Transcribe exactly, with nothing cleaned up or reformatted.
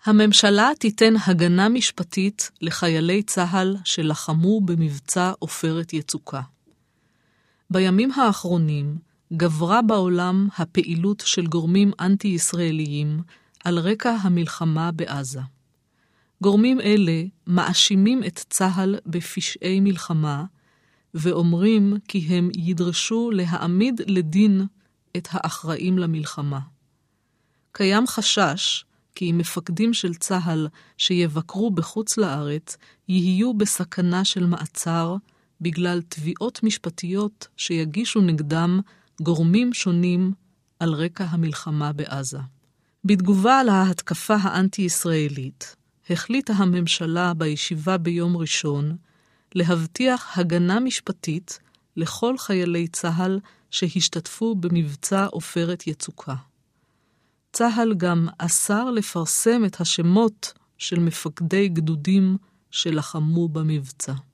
הממשלה תיתן הגנה משפטית לחיילי צה"ל שלחמו במבצע עופרת יצוקה. בימים האחרונים גברה בעולם הפעילות של גורמים אנטי-ישראליים על רקע המלחמה בעזה. גורמים אלה מאשימים את צה"ל בפשעי מלחמה, ואומרים כי הם ידרשו להעמיד לדין את האחראים למלחמה. קיים חשש כי מפקדים של צה"ל שיבקרו בחוץ לארץ יהיו בסכנה של מעצר בגלל תביעות משפטיות שיגישו נגדם גורמים שונים על רקע המלחמה בעזה. בתגובה על ההתקפה האנטי-ישראלית, החליטה הממשלה בישיבה ביום ראשון להבטיח הגנה משפטית לכל חיילי צה"ל שהשתתפו במבצע עופרת יצוקה. צה"ל גם אסר לפרסם את השמות של מפקדי גדודים שלחמו במבצע.